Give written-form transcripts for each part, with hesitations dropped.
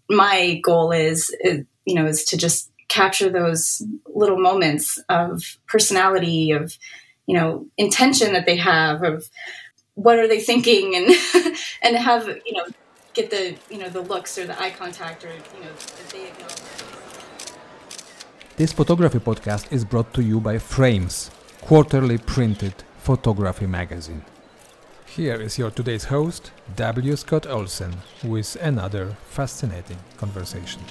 my goal is to just capture those little moments of personality, of, intention that they have, of what are they thinking, and and have, get the, the looks or the eye contact, or, that they acknowledge. This photography podcast is brought to you by Frames, quarterly printed photography magazine. Here is your today's host, W. Scott Olsen, with another fascinating conversation.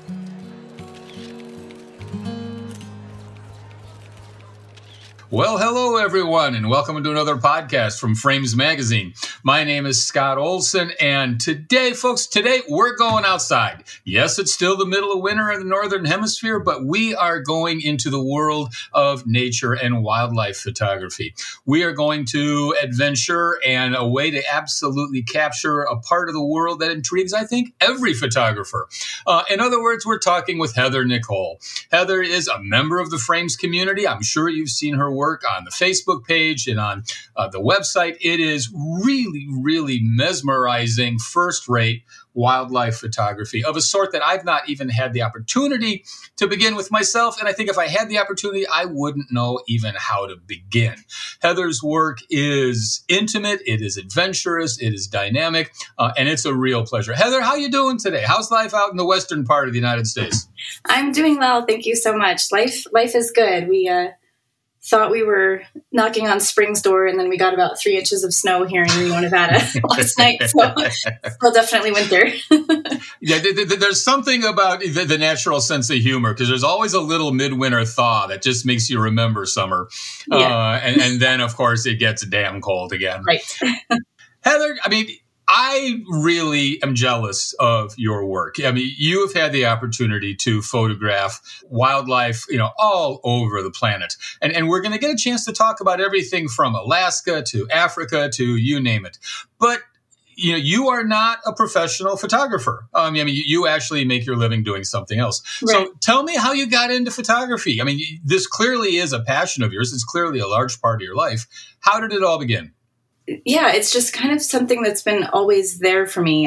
Well, hello, everyone, and welcome to another podcast from Frames Magazine. My name is Scott Olsen, and today we're going outside. Yes, it's still the middle of winter in the Northern Hemisphere, but we are going into the world of nature and wildlife photography. We are going to adventure and a way to absolutely capture a part of the world that intrigues, I think, every photographer. In other words, we're talking with Heather Nicole. Heather is a member of the Frames community. I'm sure you've seen her work on the Facebook page and on the website. It is really, really mesmerizing, first-rate wildlife photography of a sort that I've not even had the opportunity to begin with myself. And I think if I had the opportunity, I wouldn't know even how to begin. Heather's work is intimate, it is adventurous, it is dynamic, and it's a real pleasure. Heather, how you doing today? How's life out in the western part of the United States? I'm doing well. Thank you so much. Life is good. We thought we were knocking on spring's door, and then we got about 3 inches of snow here in Reno, Nevada last night. So still definitely winter. Yeah, there's something about the natural sense of humor, because there's always a little midwinter thaw that just makes you remember summer. Yeah. And then, of course, it gets damn cold again. Right. Heather, I really am jealous of your work. You have had the opportunity to photograph wildlife, all over the planet. And we're going to get a chance to talk about everything from Alaska to Africa to you name it. But, you are not a professional photographer. You actually make your living doing something else. Right. So tell me how you got into photography. This clearly is a passion of yours. It's clearly a large part of your life. How did it all begin? Yeah, it's just kind of something that's been always there for me.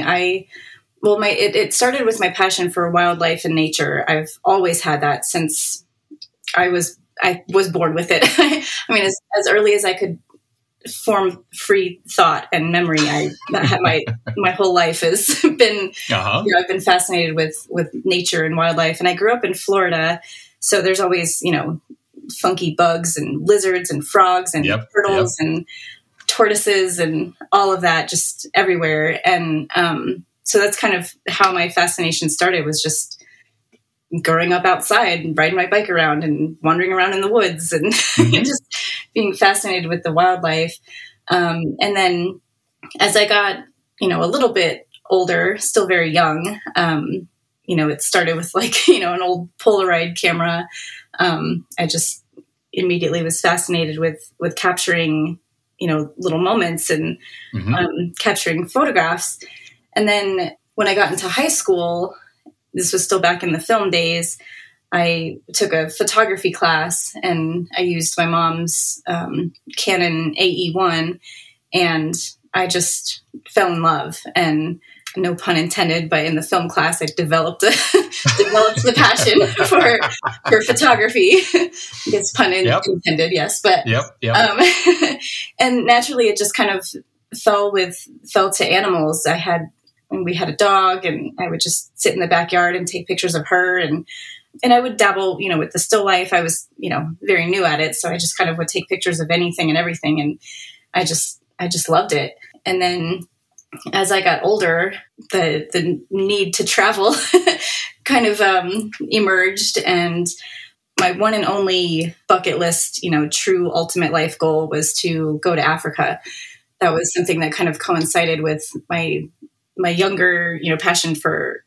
It started with my passion for wildlife and nature. I've always had that since I was born with it. As early as I could form free thought and memory, I had my whole life has been. I've been fascinated with nature and wildlife, and I grew up in Florida, so there's always funky bugs and lizards and frogs and turtles and tortoises and all of that just everywhere. And so that's kind of how my fascination started, was just growing up outside and riding my bike around and wandering around in the woods and just being fascinated with the wildlife. And then as I got, a little bit older, still very young, it started with an old Polaroid camera. I just immediately was fascinated with capturing little moments and capturing photographs. And then when I got into high school, this was still back in the film days, I took a photography class, and I used my mom's Canon AE1, and I just fell in love. And no pun intended, but in the film class, I developed the passion for photography. I guess pun intended, yes. But and naturally, it just kind of fell to animals. We had a dog, and I would just sit in the backyard and take pictures of her, and I would dabble, with the still life. I was, very new at it, so I just kind of would take pictures of anything and everything, and I just loved it. And then as I got older, the need to travel kind of emerged, and my one and only bucket list, true ultimate life goal was to go to Africa. That was something that kind of coincided with my younger, passion for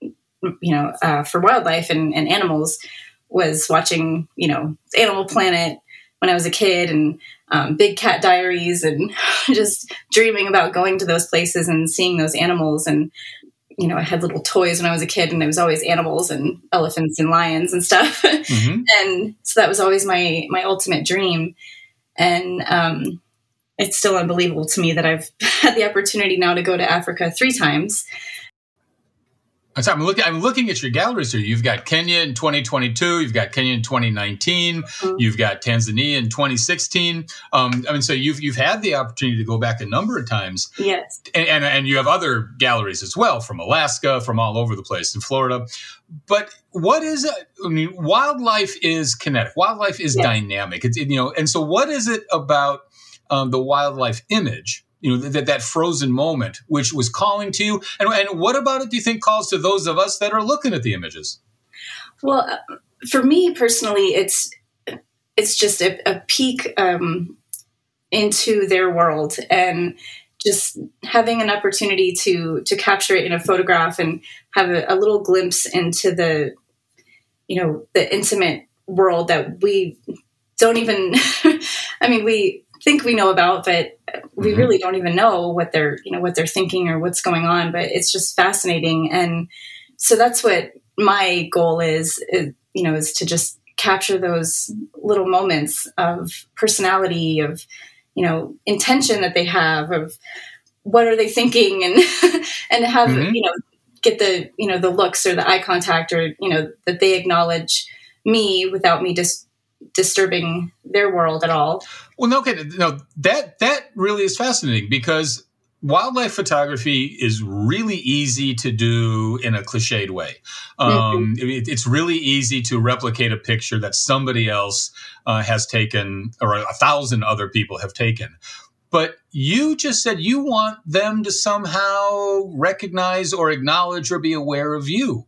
wildlife and animals, was watching, Animal Planet when I was a kid, and Big Cat Diaries, and just dreaming about going to those places and seeing those animals. And, I had little toys when I was a kid, and it was always animals and elephants and lions and stuff. Mm-hmm. And so that was always my ultimate dream. And it's still unbelievable to me that I've had the opportunity now to go to Africa 3 times. I'm looking at your galleries here. You've got Kenya in 2022. You've got Kenya in 2019. Mm-hmm. You've got Tanzania in 2016. So you've had the opportunity to go back a number of times. Yes, and you have other galleries as well, from Alaska, from all over the place, in Florida. But what is it? I mean, wildlife is kinetic. Wildlife is dynamic. And so what is it about the wildlife image? That frozen moment, which was calling to you. And what about it do you think calls to those of us that are looking at the images? Well, for me personally, it's just a peek into their world, and just having an opportunity to capture it in a photograph and have a little glimpse into the intimate world that we don't even, we think we know about, but we really don't even know what they're thinking or what's going on. But it's just fascinating. And so that's what my goal is to just capture those little moments of personality, of, intention that they have, of what are they thinking, and have, get the, the looks or the eye contact, or, that they acknowledge me without me just disturbing their world at all. Well, that really is fascinating, because wildlife photography is really easy to do in a cliched way. It's really easy to replicate a picture that somebody else has taken, or 1,000 other people have taken. But you just said you want them to somehow recognize or acknowledge or be aware of you.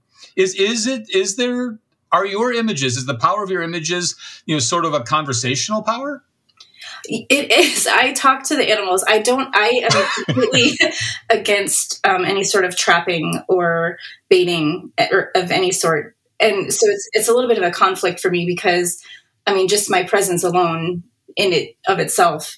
Are your images, is the power of your images, sort of a conversational power? It is. I talk to the animals. I am completely against any sort of trapping or baiting of any sort. And so it's a little bit of a conflict for me, because, just my presence alone in it of itself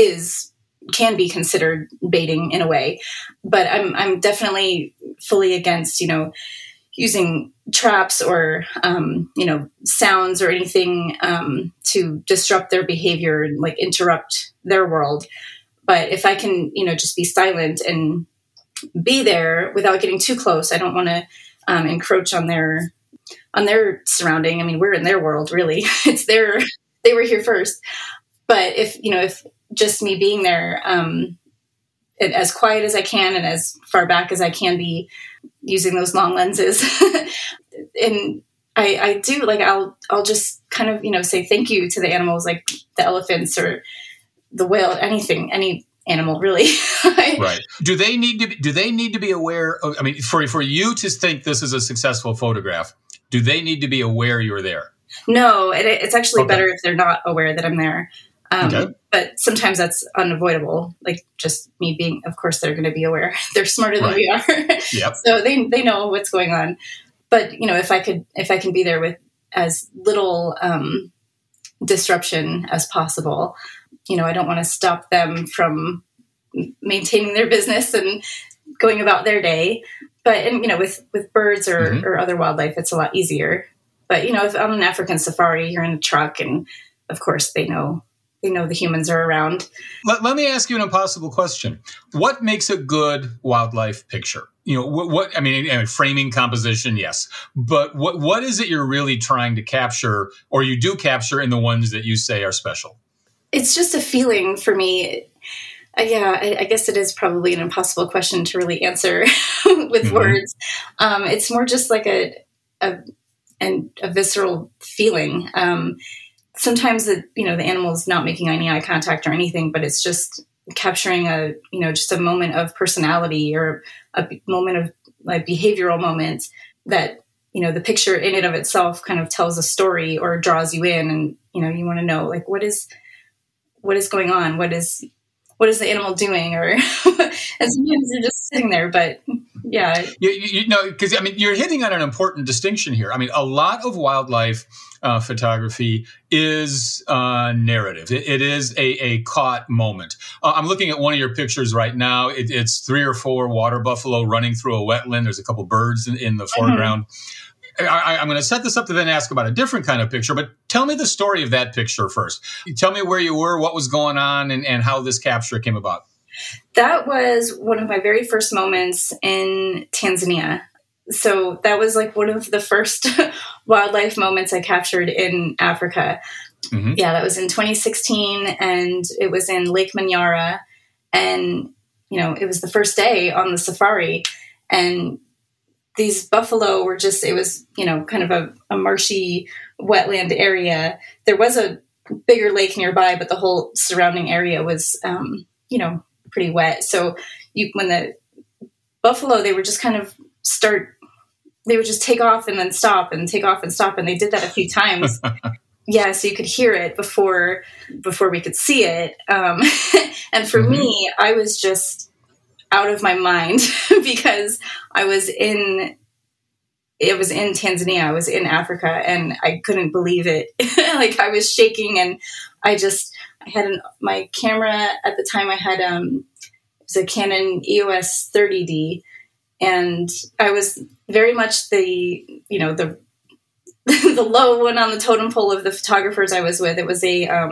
can be considered baiting in a way. But I'm definitely fully against, using traps or, sounds or anything to disrupt their behavior and like interrupt their world. But if I can, just be silent and be there without getting too close, I don't want to encroach on their surrounding. We're in their world, really. They were here first. But if just me being there, as quiet as I can and as far back as I can be, using those long lenses. And I do, I'll just kind of, say thank you to the animals, like the elephants or the whale, any animal really. Right. Do they need to be aware of, for you to think this is a successful photograph, do they need to be aware you're there? No, it's actually better if they're not aware that I'm there. But sometimes that's unavoidable. Like just me being, of course, they're going to be aware. They're smarter than we are. Yep. So they know what's going on. But, if I can be there with as little disruption as possible, I don't want to stop them from maintaining their business and going about their day. But, with birds or other wildlife, it's a lot easier. But, if on an African safari, you're in a truck, and of course they know the humans are around. Let me ask you an impossible question. What makes a good wildlife picture? Framing, composition, yes. But what is it you're really trying to capture, or you do capture in the ones that you say are special? It's just a feeling for me. I guess it is probably an impossible question to really answer with words. It's more just like a visceral feeling. Sometimes the animal's not making any eye contact or anything, but it's just capturing just a moment of personality, or a moment of like behavioral moment that, the picture in and of itself kind of tells a story or draws you in, and, you want to know, like, what is going on? What is the animal doing? Or, and sometimes they're just sitting there, but yeah. Because you're hitting on an important distinction here. A lot of wildlife photography is narrative. It is a caught moment. I'm looking at one of your pictures right now. It's 3 or 4 water buffalo running through a wetland. There's a couple birds in the foreground. I'm going to set this up to then ask about a different kind of picture, but tell me the story of that picture first. Tell me where you were, what was going on, and how this capture came about. That was one of my very first moments in Tanzania. so that was like one of the first wildlife moments I captured in Africa. Mm-hmm. Yeah, that was in 2016, and it was in Lake Manyara. And, it was the first day on the safari. And these buffalo were just, it was, kind of a marshy wetland area. There was a bigger lake nearby, but the whole surrounding area was, pretty wet. So when the buffalo, they would just kind of they would just take off and then stop and take off and stop. And they did that a few times. Yeah. So you could hear it before we could see it. And for me, I was just out of my mind because I was in Tanzania. I was in Africa, and I couldn't believe it. Like, I was shaking, and I had my camera at the time. I had, it was a Canon EOS 30D, and I was very much the the low one on the totem pole of the photographers I was with. It was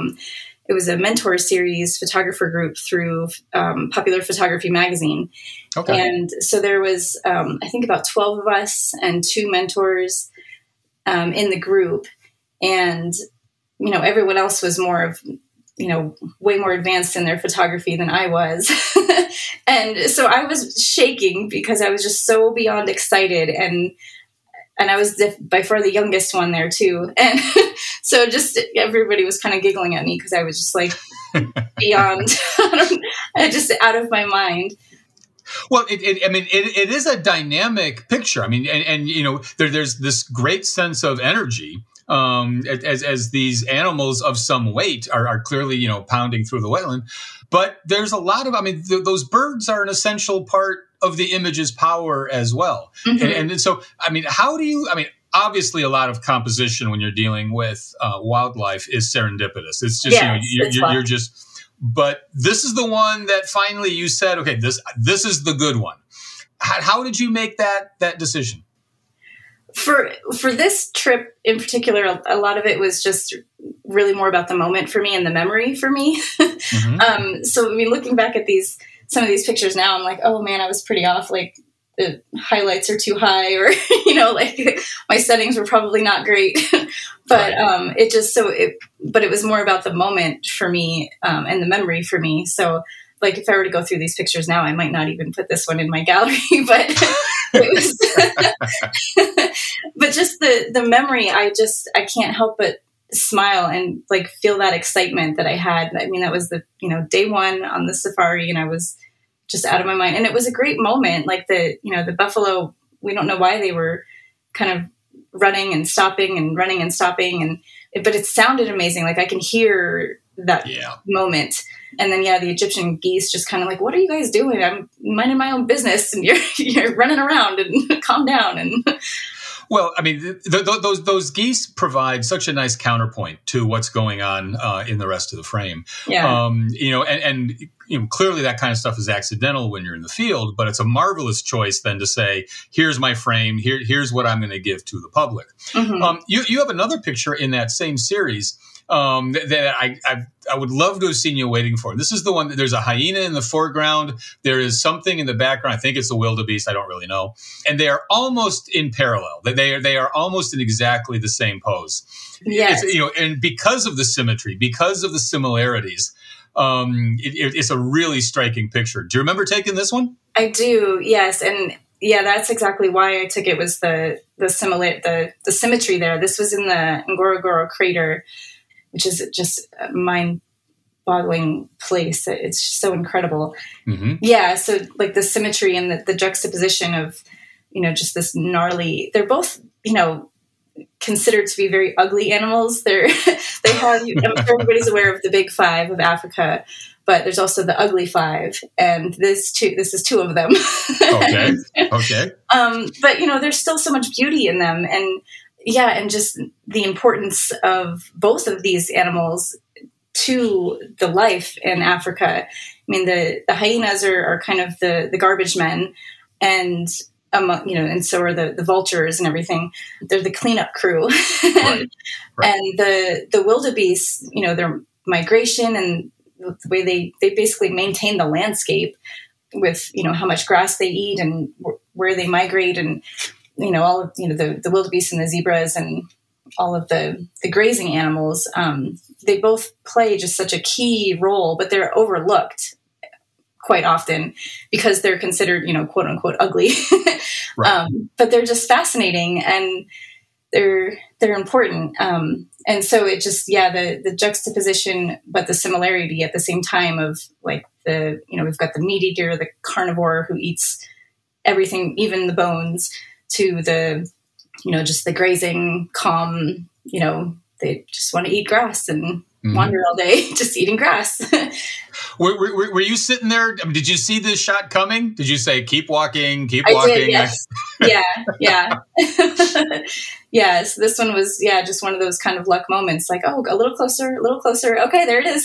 a mentor series photographer group through Popular Photography magazine. Okay. And so there was, I think, about 12 of us and 2 mentors in the group. And, everyone else was more of, way more advanced in their photography than I was. And so I was shaking because I was just so beyond excited. And I was by far the youngest one there too. And so just everybody was kind of giggling at me because I was just like beyond, just out of my mind. Well, it is a dynamic picture. I mean, and there's this great sense of energy as these animals of some weight are clearly, pounding through the wetland. But there's a lot of, those birds are an essential part of the image's power as well. Mm-hmm. And so, how do you, obviously a lot of composition when you're dealing with wildlife is serendipitous. It's just, you're just, but this is the one that finally you said, okay, this is the good one. How did you make that decision? For this trip in particular, a lot of it was just really more about the moment for me and the memory for me. Mm-hmm. So, looking back at some of these pictures now, I'm like, oh man, I was pretty off. Like, the highlights are too high, or, like my settings were probably not great, but, right. But it was more about the moment for me, and the memory for me. So, like, if I were to go through these pictures now, I might not even put this one in my gallery, but it was, but just the memory, I can't help but smile and like feel that excitement that I had. That was the, day one on the safari, and I was just out of my mind. And it was a great moment. Like the buffalo, we don't know why they were kind of running and stopping and running and stopping. But it sounded amazing. Like I can hear that moment. And then, the Egyptian geese just kind of like, what are you guys doing? I'm minding my own business, and you're running around, and calm down. And well, those geese provide such a nice counterpoint to what's going on in the rest of the frame. Yeah. And clearly that kind of stuff is accidental when you're in the field, but it's a marvelous choice then to say, here's my frame, here's what I'm going to give to the public. Mm-hmm. You have another picture in that same series that I would love to have seen you waiting for. This is the one that there's a hyena in the foreground. There is something in the background. I think it's a wildebeest. I don't really know. And they are almost in parallel. They are almost in exactly the same pose. Yes. And because of the symmetry, because of the similarities, it's a really striking picture. Do you remember taking this one? I do. Yes. And that's exactly why I took it, was the symmetry there. This was in the Ngorongoro crater, which is just a mind-boggling place. It's just so incredible. Mm-hmm. Yeah, so like the symmetry and the juxtaposition of, just this gnarly. They're both, considered to be very ugly animals. They have. I'm sure everybody's aware of the Big Five of Africa, but there's also the Ugly Five, and this is 2 of them. Okay. Okay. But there's still so much beauty in them, and just the importance of both of these animals to the life in Africa. The hyenas are kind of the garbage men, and and so are the vultures and everything. They're the cleanup crew. Right. And the wildebeest, their migration and the way they basically maintain the landscape with, how much grass they eat and where they migrate. And all of, the wildebeest and the zebras and all of the grazing animals, they both play just such a key role, but they're overlooked quite often because they're considered, quote unquote, ugly. Right. But they're just fascinating and they're important. And so it just, the juxtaposition, but the similarity at the same time of like we've got the meat eater, the carnivore who eats everything, even the bones, to the, just the grazing, calm, they just want to eat grass and wander all day just eating grass. Were you sitting there? I mean, did you see this shot coming? Did you say, keep walking, keep walking? Did, yes. Yeah. Yes. This one was, just one of those kind of luck moments, like, oh, a little closer. Okay, there it is.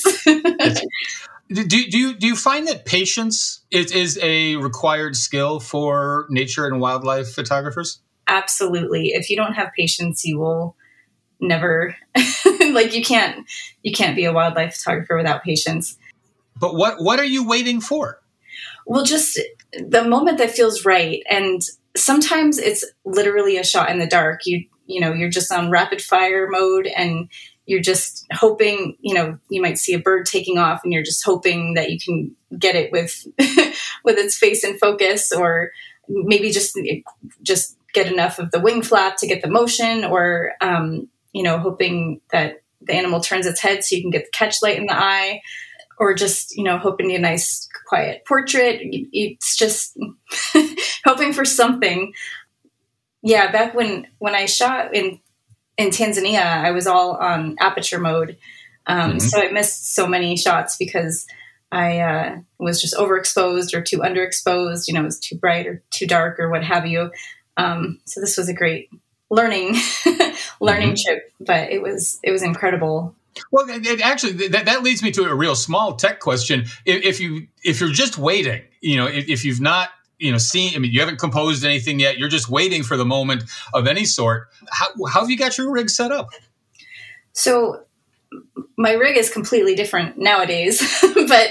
Do you find that patience is a required skill for nature and wildlife photographers? Absolutely. If you don't have patience, you will never, you can't be a wildlife photographer without patience. But what are you waiting for? Well, just the moment that feels right. And sometimes it's literally a shot in the dark. You're just on rapid fire mode and you're just hoping, you might see a bird taking off and you're just hoping that you can get it with its face in focus, or maybe just get enough of the wing flap to get the motion, or, hoping that the animal turns its head so you can get the catch light in the eye, or just, hoping to get a nice quiet portrait. It's just hoping for something. Yeah. Back when I shot in Tanzania, I was all on aperture mode. So I missed so many shots because I was just overexposed or too underexposed, it was too bright or too dark or what have you. So this was a great learning trip, but it was incredible. Well, actually, that leads me to a real small tech question. If you're just waiting, if you've not, seen, you haven't composed anything yet, you're just waiting for the moment of any sort. How have you got your rig set up? So my rig is completely different nowadays, but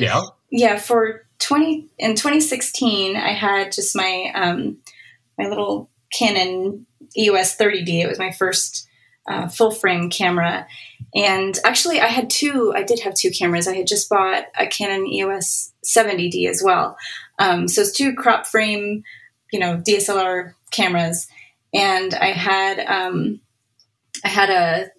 in 2016, I had just my little Canon EOS 30D. It was my first full frame camera. And actually I did have two cameras. I had just bought a Canon EOS 70D as well. So it's two crop frame, DSLR cameras. And I had a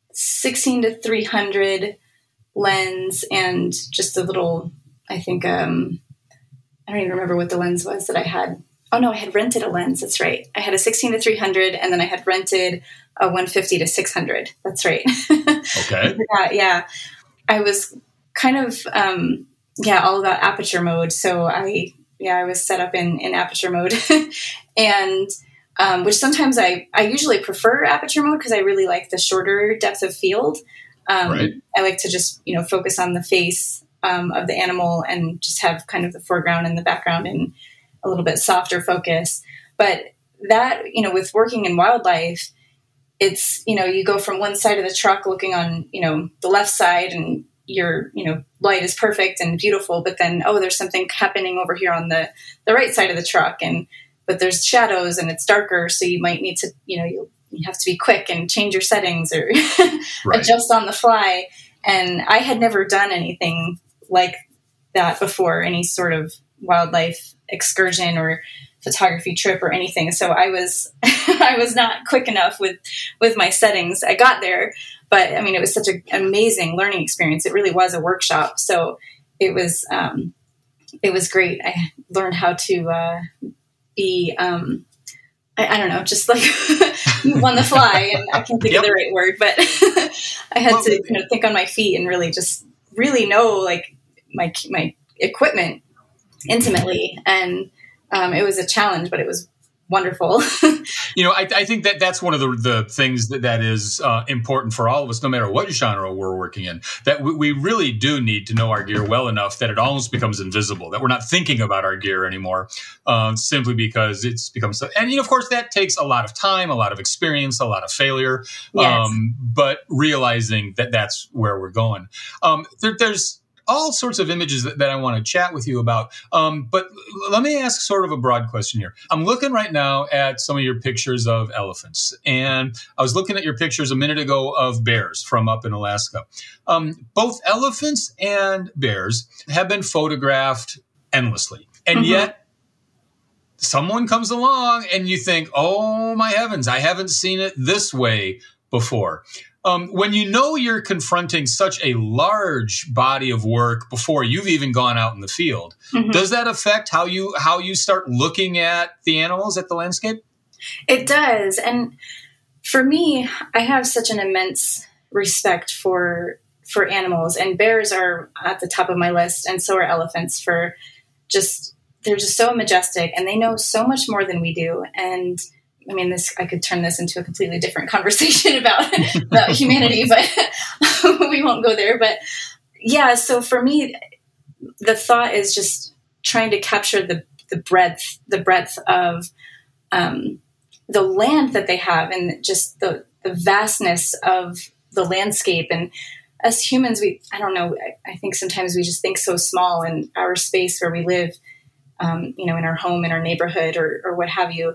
16-300 lens and just a little, I think, I don't even remember what the lens was that I had. Oh no, I had rented a lens. That's right. I had a 16-300 and then I had rented a 150-600. That's right. Okay. Yeah. I was kind of, all about aperture mode. So I was set up in aperture mode and, which sometimes I usually prefer aperture mode because I really like the shorter depth of field. Right. I like to just, focus on the face, of the animal and just have kind of the foreground and the background and a little bit softer focus. But that, with working in wildlife, it's, you go from one side of the truck looking on, the left side and your, light is perfect and beautiful, but then, there's something happening over here on the right side of the truck. But there's shadows and it's darker. So you might need to, you have to be quick and change your settings or adjust on the fly. And I had never done anything like that before, any sort of wildlife excursion or photography trip or anything. So I was not quick enough with my settings. I got there, but it was such an amazing learning experience. It really was a workshop. So it was great. I learned how to be, I don't know, just like move on the fly, and I can't think of the right word, but I had to think on my feet and really know like my equipment intimately. And it was a challenge, but it was wonderful. I think that's one of the things that is important for all of us, no matter what genre we're working in, that we really do need to know our gear well enough that it almost becomes invisible, that we're not thinking about our gear anymore, simply because it's become so. And, of course, that takes a lot of time, a lot of experience, a lot of failure, yes. But realizing that that's where we're going. There's all sorts of images that I want to chat with you about. But let me ask sort of a broad question here. I'm looking right now at some of your pictures of elephants, and I was looking at your pictures a minute ago of bears from up in Alaska. Both elephants and bears have been photographed endlessly, and yet someone comes along and you think, oh my heavens, I haven't seen it this way before. When you know you're confronting such a large body of work before you've even gone out in the field, does that affect how you start looking at the animals, at the landscape? It does. And for me, I have such an immense respect for animals, and bears are at the top of my list, and so are elephants. They're just so majestic, and they know so much more than we do. And I mean, I could turn this into a completely different conversation about humanity, but we won't go there. But yeah, so for me, the thought is just trying to capture the breadth of the land that they have, and just the vastness of the landscape. And as humans, I don't know, I think sometimes we just think so small in our space where we live, in our home, in our neighborhood, or what have you,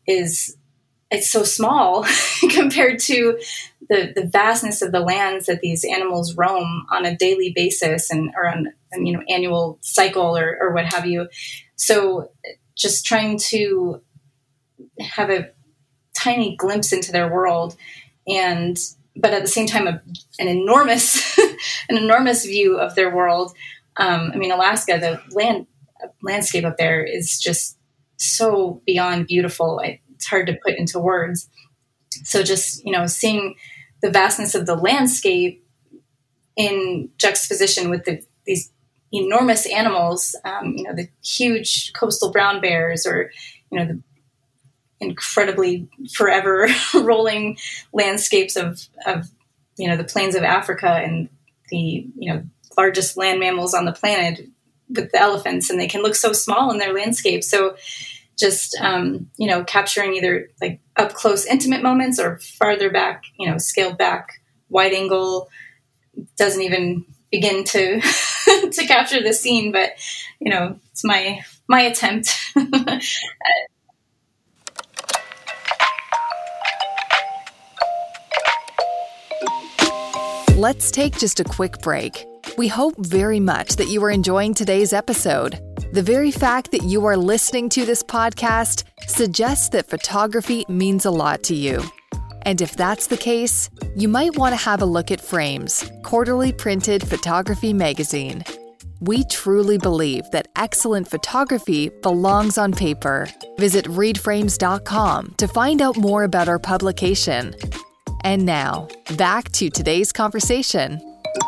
it's so small compared to the vastness of the lands that these animals roam on a daily basis or on annual cycle or what have you. So just trying to have a tiny glimpse into their world, but at the same time an enormous view of their world. Alaska, the landscape up there is just so beyond beautiful. It's hard to put into words. So just, seeing the vastness of the landscape in juxtaposition with these enormous animals, the huge coastal brown bears, or, the incredibly forever rolling landscapes of the plains of Africa, and the, largest land mammals on the planet with the elephants, and they can look so small in their landscape. So just, capturing either like up close intimate moments or farther back, scaled back, wide angle, doesn't even begin to to capture the scene, but it's my attempt. Let's take just a quick break. We hope very much that you are enjoying today's episode. The very fact that you are listening to this podcast suggests that photography means a lot to you. And if that's the case, you might want to have a look at Frames, quarterly printed photography magazine. We truly believe that excellent photography belongs on paper. Visit readframes.com to find out more about our publication. And now, back to today's conversation.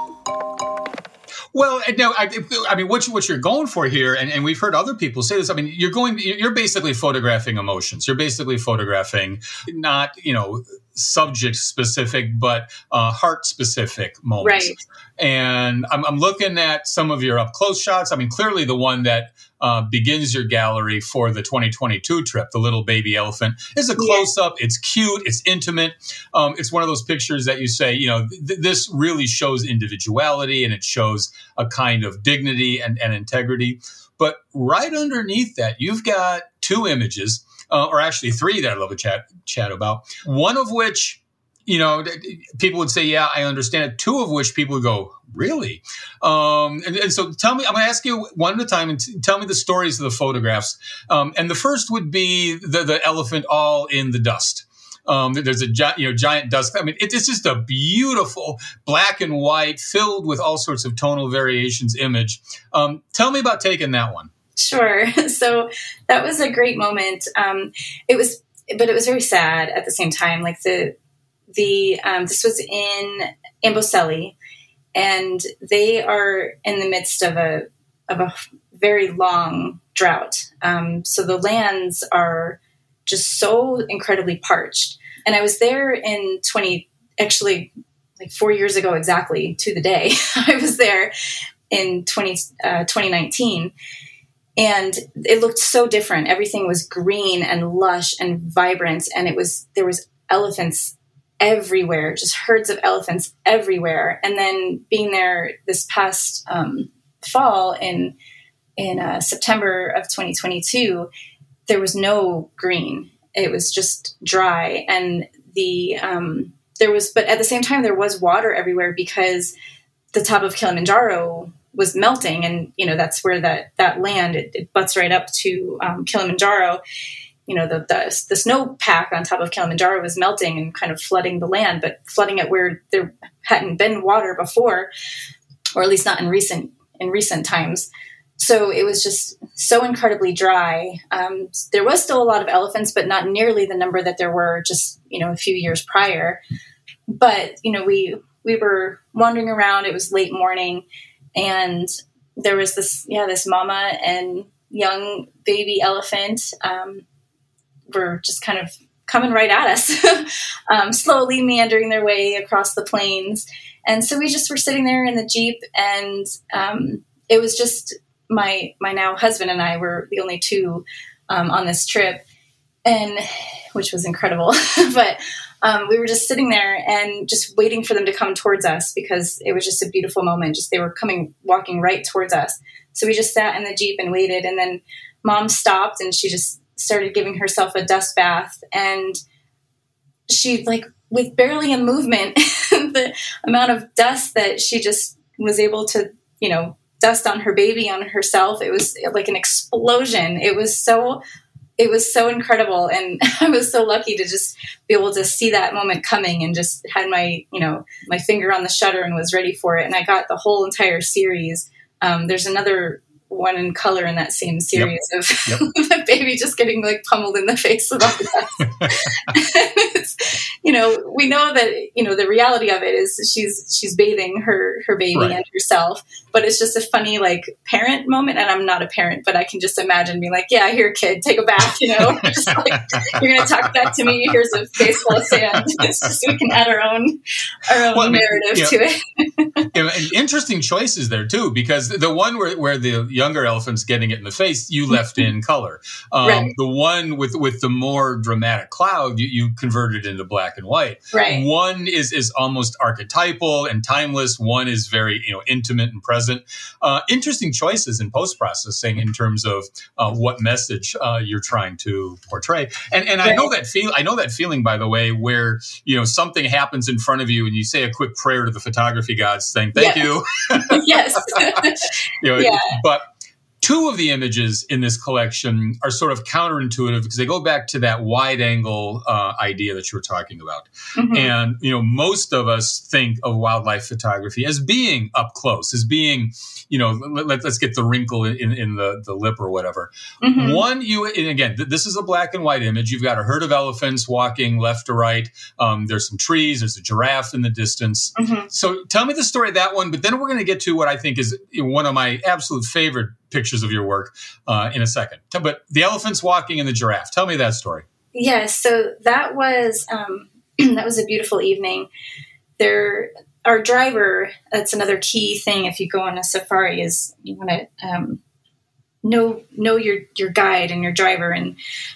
Well, no, I mean, what you're going for here, and we've heard other people say this. I mean, you're basically photographing emotions. You're basically photographing not, subject specific, but heart specific moments. Right. And I'm looking at some of your up close shots. I mean, clearly the one that begins your gallery for the 2022 trip, the little baby elephant, is a close up. It's cute. It's intimate. It's one of those pictures that you say, this really shows individuality, and it shows a kind of dignity and integrity. But right underneath that, you've got two images, or actually three that I'd love to chat about. One of which, people would say, yeah, I understand it. Two of which people would go, really? And so tell me, I'm going to ask you one at a time, and tell me the stories of the photographs. And the first would be the elephant all in the dust. There's a giant dust. I mean, it's just a beautiful black and white, filled with all sorts of tonal variations image. Tell me about taking that one. Sure. So that was a great moment. It was very sad at the same time. Like this was in Amboseli, and they are in the midst of a very long drought. So the lands are just so incredibly parched. And I was there in 4 years ago, exactly to the day. I was there in 2019. And it looked so different. Everything was green and lush and vibrant. And there was elephants everywhere, just herds of elephants everywhere. And then being there this past fall in September of 2022, there was no green. It was just dry. And but at the same time, there was water everywhere because the top of Kilimanjaro was melting. And, that's where that land, it butts right up to Kilimanjaro. The snowpack on top of Kilimanjaro was melting and kind of flooding the land, but flooding it where there hadn't been water before, or at least not in recent times. So it was just so incredibly dry. There was still a lot of elephants, but not nearly the number that there were just, a few years prior. But, we were wandering around. It was late morning, and there was this mama and young baby elephant were just kind of coming right at us, slowly meandering their way across the plains. And so we just were sitting there in the Jeep, and it was just my now husband and I were the only two on this trip, and which was incredible. But we were just sitting there and just waiting for them to come towards us because it was just a beautiful moment. Just they were walking right towards us. So we just sat in the Jeep and waited. And then Mom stopped and she just started giving herself a dust bath. And she, with barely a movement, the amount of dust that she just was able to, dust on her baby, on herself, it was like an explosion. It was so incredible. And I was so lucky to just be able to see that moment coming and just had my finger on the shutter and was ready for it. And I got the whole entire series. There's another one in color in that same series of the baby just getting pummeled in the face with all the dust. We know that, the reality of it is she's bathing her baby and herself, but it's just a funny, parent moment. And I'm not a parent, but I can just imagine being yeah, here, kid, take a bath, just you're going to talk back to me. Here's a face full of sand. It's just, we can add our own narrative to it. And interesting choices there too, because the one where the younger elephant's getting it in the face, you left in color. The one with the more dramatic cloud, you converted into black and white. Right. One is almost archetypal and timeless. One is very intimate and present. Interesting choices in post-processing in terms of what message you're trying to portray. And I know that feeling, by the way, where something happens in front of you and you say a quick prayer to the photography gods saying thank you. Yes. But two of the images in this collection are sort of counterintuitive because they go back to that wide angle idea that you were talking about. Mm-hmm. And, most of us think of wildlife photography as being up close, as being, let's get the wrinkle in the lip or whatever. Mm-hmm. And again, this is a black and white image. You've got a herd of elephants walking left to right. There's some trees. There's a giraffe in the distance. Mm-hmm. So tell me the story of that one, but then we're going to get to what I think is one of my absolute favorite pictures of your work in a second. But the elephants walking and the giraffe. Tell me that story. Yes. So that was a beautiful evening. Our driver, that's another key thing if you go on a safari, is you want to know your guide and your driver. And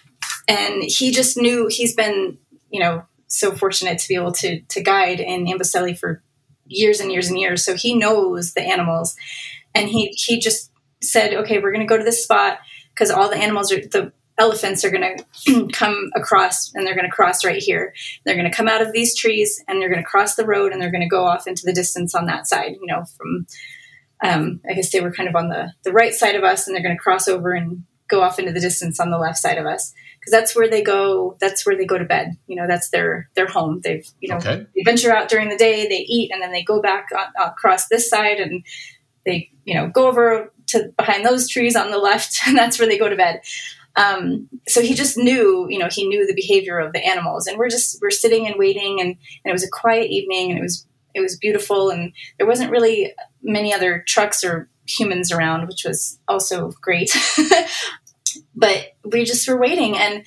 he just knew, he's been, so fortunate to be able to guide in Amboseli for years and years and years. So he knows the animals. And he just said, okay, we're going to go to this spot because all the elephants are going to come across and they're going to cross right here. They're going to come out of these trees and they're going to cross the road and they're going to go off into the distance on that side, from, I guess they were kind of on the right side of us, and they're going to cross over and go off into the distance on the left side of us. Cause that's where they go to bed. That's their home. They've, they venture out during the day, they eat, and then they go back across this side and they, go over to behind those trees on the left, and that's where they go to bed. So he just knew, he knew the behavior of the animals, and we're sitting and waiting, and it was a quiet evening, and it was beautiful, and there wasn't really many other trucks or humans around, which was also great. But we just were waiting, and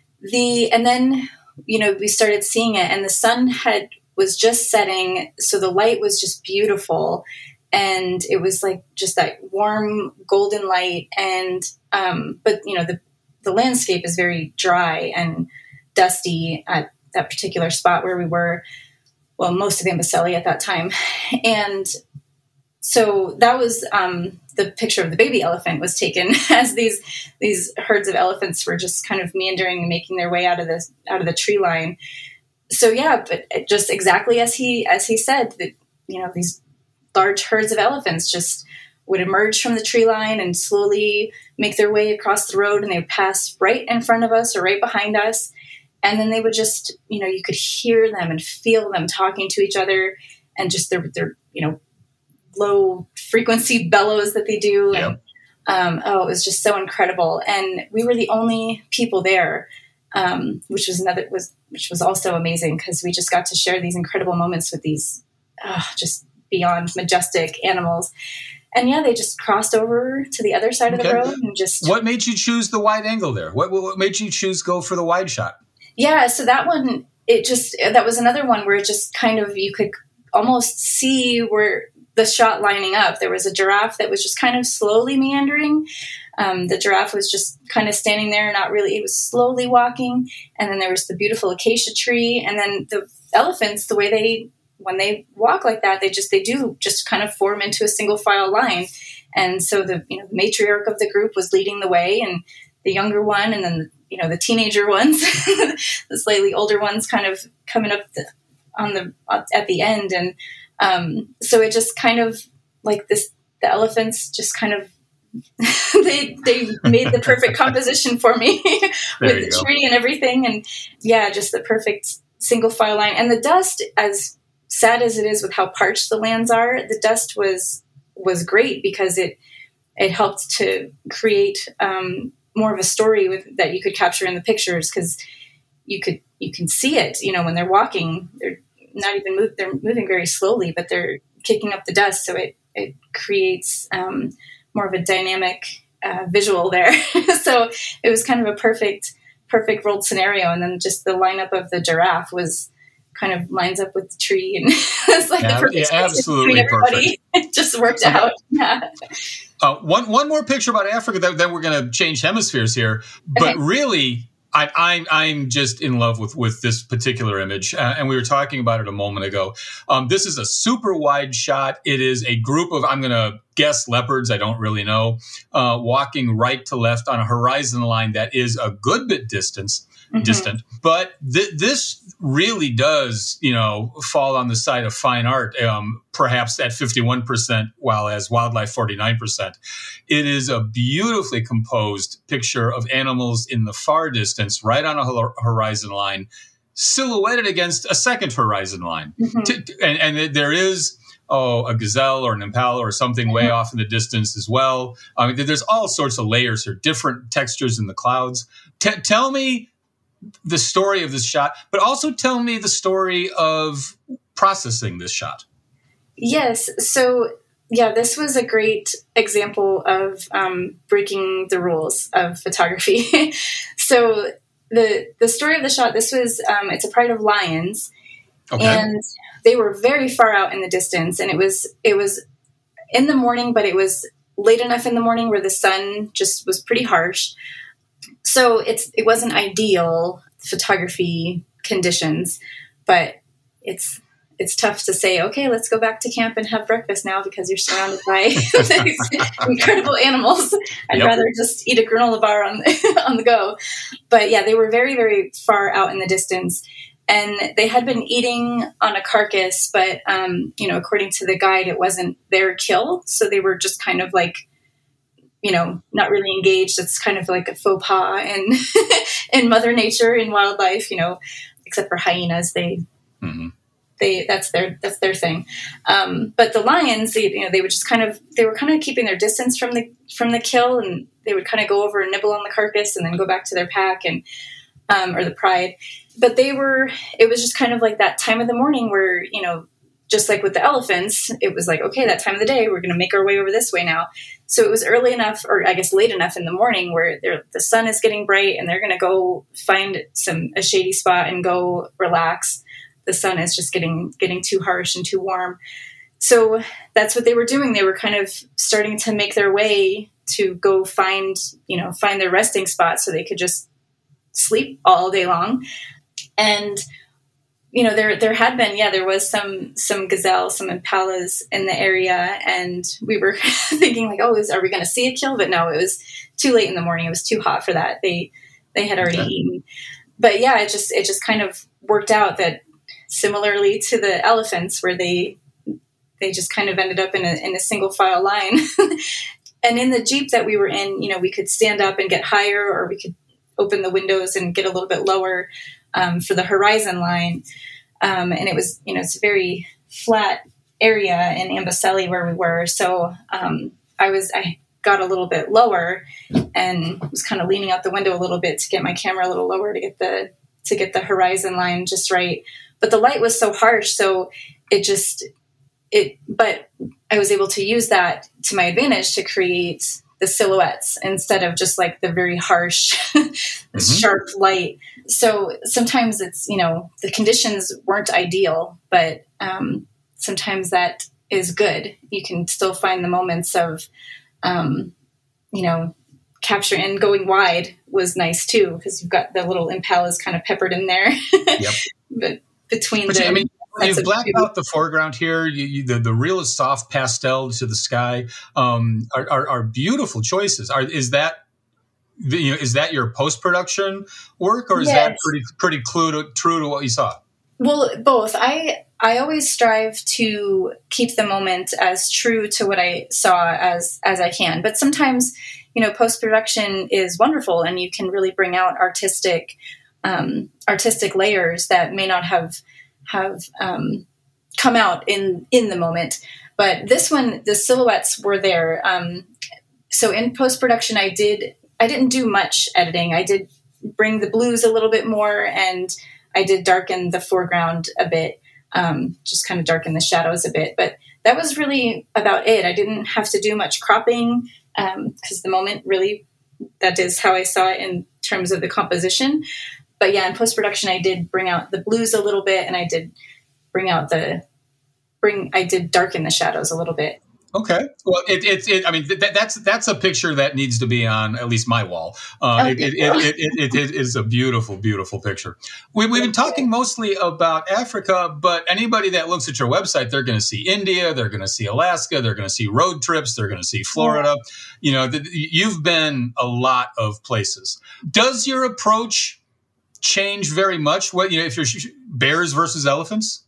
then we started seeing it, and the sun was just setting, so the light was just beautiful. And it was just that warm golden light. And, but the landscape is very dry and dusty at that particular spot where we were, well, most of Ambasseli at that time. And so that was the picture of the baby elephant was taken as these herds of elephants were just kind of meandering and making their way out of the tree line. So yeah, but just exactly as he said, that, you know, these large herds of elephants just would emerge from the tree line and slowly make their way across the road, and they would pass right in front of us or right behind us. And then they would just, you know, you could hear them and feel them talking to each other, and just their you know, low frequency bellows that they do. Yeah. And it was just so incredible. And we were the only people there, which was also amazing, because we just got to share these incredible moments with these just beyond majestic animals. And yeah, they just crossed over to the other side of the road and just. What made you choose the wide angle there? What made you choose go for the wide shot? Yeah, so that one, that was another one where it just kind of, you could almost see where the shot lining up. There was a giraffe that was just kind of slowly meandering. The giraffe was just kind of standing there, not really, it was slowly walking. And then there was the beautiful acacia tree. And then the elephants, the way when they walk like that, they do just kind of form into a single file line. And so the matriarch of the group was leading the way, and the younger one, and then, you know, the teenager ones, the slightly older ones kind of coming up at the end. And so it just kind of like the elephants just kind of, they made the perfect composition for me with the tree and everything. And yeah, just the perfect single file line. And the dust, as sad as it is with how parched the lands are, the dust was great, because it helped to create more of a story that you could capture in the pictures, because you can see it, you know, when they're walking, they're not even they're moving very slowly, but they're kicking up the dust. So it creates more of a dynamic visual there. So it was kind of a perfect world scenario. And then just the lineup of the giraffe was kind of lines up with the tree, and it's like the perfect absolutely perfect. It just worked out. Yeah. One more picture about Africa, then we're going to change hemispheres here. But really, I'm just in love with this particular image, and we were talking about it a moment ago. This is a super wide shot. It is a group of, I'm going to guess, leopards, I don't really know, walking right to left on a horizon line that is a good bit distant. But this really does, you know, fall on the side of fine art, perhaps at 51%, while as wildlife 49%. It is a beautifully composed picture of animals in the far distance, right on a horizon line, silhouetted against a second horizon line. And there is a gazelle or an impala or something way off in the distance as well. I mean, there's all sorts of layers or different textures in the clouds. Tell me the story of this shot, but also tell me the story of processing this shot. Yes. So yeah, this was a great example of breaking the rules of photography. So the story of the shot, this was, it's a pride of lions. Okay. And they were very far out in the distance, and it was in the morning, but it was late enough in the morning where the sun just was pretty harsh. So it wasn't ideal photography conditions, but it's tough to say, okay, let's go back to camp and have breakfast now, because you're surrounded by these incredible animals. I'd rather just eat a granola bar on the go. But yeah, they were very, very far out in the distance, and they had been eating on a carcass, but according to the guide, it wasn't their kill. So they were just kind of like, not really engaged. It's kind of like a faux pas in Mother Nature, in wildlife, except for hyenas. That's their thing. But the lions, they would just they were kind of keeping their distance from the kill, and they would kind of go over and nibble on the carcass and then go back to their pack and, or the pride. But it was just kind of like that time of the morning where, just like with the elephants, it was like, okay, that time of the day, we're going to make our way over this way now. So it was early enough, or I guess late enough in the morning, where the sun is getting bright, and they're going to go find a shady spot and go relax. The sun is just getting too harsh and too warm. So that's what they were doing. They were kind of starting to make their way to go find their resting spot so they could just sleep all day long. And there had been, there was some gazelle, some impalas in the area, and we were thinking like, are we going to see a kill? But no, it was too late in the morning. It was too hot for that. They had already eaten. But yeah, it just kind of worked out that similarly to the elephants, where they just kind of ended up in a single file line. And in the Jeep that we were in, we could stand up and get higher, or we could open the windows and get a little bit lower for the horizon line. And it was, it's a very flat area in Amboseli where we were. So I got a little bit lower and was kind of leaning out the window a little bit to get my camera a little lower to get the horizon line just right. But the light was so harsh, so but I was able to use that to my advantage to create the silhouettes instead of just like the very harsh, sharp light. So sometimes it's, the conditions weren't ideal, but sometimes that is good. You can still find the moments of, capture, and going wide was nice too, because you've got the little impalas kind of peppered in there. Yep. But you've blacked out the foreground here. The real soft pastel to the sky are beautiful choices. Is that your post-production work, or is that pretty true to what you saw? Well, both. I always strive to keep the moment as true to what I saw as I can. But sometimes, post-production is wonderful, and you can really bring out artistic layers that may not have come out in the moment. But this one, the silhouettes were there. So in post-production, I didn't do much editing. I did bring the blues a little bit more, and I did darken the foreground a bit, just kind of darken the shadows a bit. But that was really about it. I didn't have to do much cropping, because the moment really, that is how I saw it in terms of the composition. But yeah, in post-production, I did bring out the blues a little bit, and I did I did darken the shadows a little bit. Okay. Well, that's a picture that needs to be on at least my wall. It is a beautiful, beautiful picture. We've been talking mostly about Africa, but anybody that looks at your website, they're going to see India, they're going to see Alaska, they're going to see road trips, they're going to see Florida. You've been a lot of places. Does your approach change very much? If you're bears versus elephants?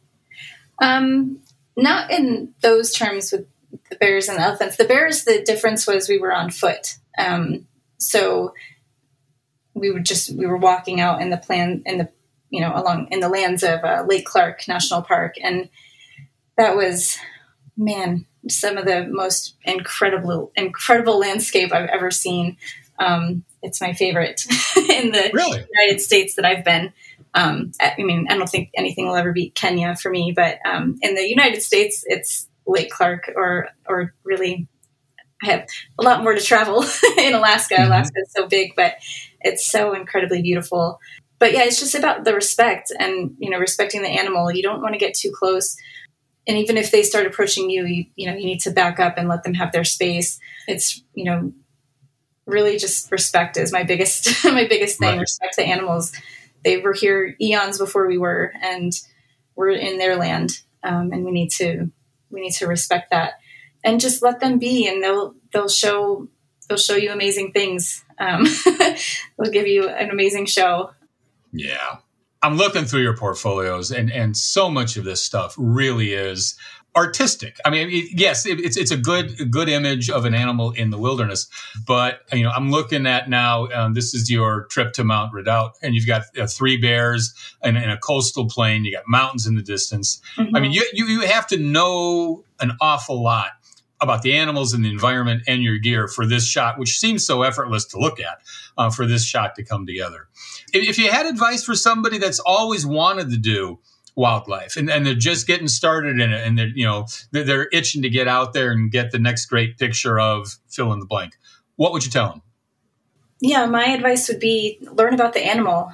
Not in those terms with the bears and the elephants. The bears, the difference was we were on foot. So we were walking out in the lands of Lake Clark National Park. And that was, some of the most incredible landscape I've ever seen. It's my favorite in the United States that I've been. I don't think anything will ever beat Kenya for me, but in the United States, it's Lake Clark, or really, I have a lot more to travel in Alaska. Mm-hmm. Alaska is so big, but it's so incredibly beautiful. But yeah, it's just about the respect and, respecting the animal. You don't want to get too close. And even if they start approaching you, you need to back up and let them have their space. It's, really just respect is my biggest thing. Right. Respect the animals. They were here eons before we were, and we're in their land. And we need to respect that and just let them be, and they'll show you amazing things. They'll give you an amazing show. Yeah. I'm looking through your portfolios, and so much of this stuff really is artistic. Yes, it's a good image of an animal in the wilderness, but I'm looking at now. This is your trip to Mount Redoubt, and you've got 3 bears in a coastal plain. You got mountains in the distance. Mm-hmm. You have to know an awful lot about the animals and the environment and your gear for this shot, which seems so effortless to look at, for this shot to come together. If you had advice for somebody that's always wanted to do wildlife and they're just getting started in it, and they're itching to get out there and get the next great picture of fill in the blank, what would you tell them? Yeah, my advice would be learn about the animal.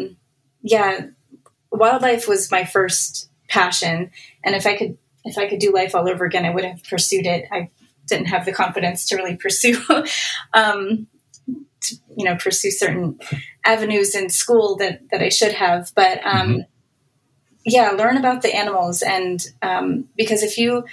Wildlife was my first passion, and if I could do life all over again, I would have pursued it. I didn't have the confidence to really pursue pursue certain avenues in school that I should have, but learn about the animals. And because if you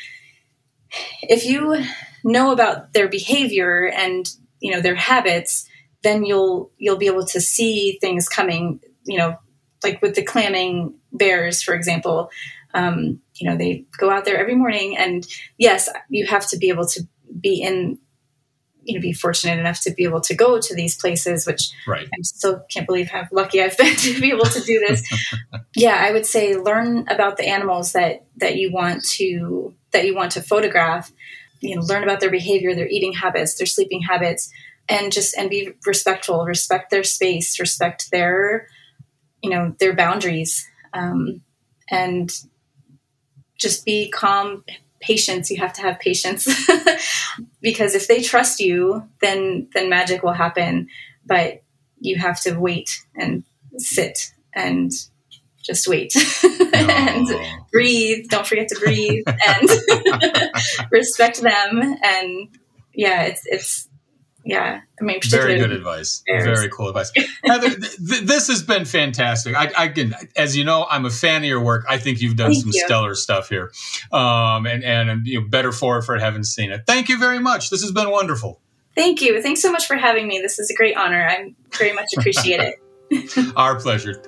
know about their behavior and, their habits, then you'll be able to see things coming, like with the clamming bears, for example. They go out there every morning, and yes, you have to be able to be be fortunate enough to be able to go to these places, which right. I still can't believe how lucky I've been to be able to do this. I would say learn about the animals that you want to photograph. Learn about their behavior, their eating habits, their sleeping habits, and be respectful. Respect their space. Respect their boundaries, and just be calm. Patience. You have to have patience because if they trust you, then magic will happen. But you have to wait and sit and just wait and breathe. Don't forget to breathe and respect them. And very good advice. Bears. Very cool advice. Heather, this has been fantastic. As you know, I'm a fan of your work. I think you've done stellar stuff here. And better for having seen it. Thank you very much. This has been wonderful. Thank you. Thanks so much for having me. This is a great honor. I very much appreciate it. Our pleasure.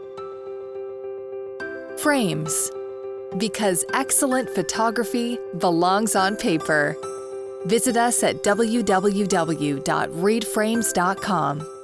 Frames. Because excellent photography belongs on paper. Visit us at www.readframes.com.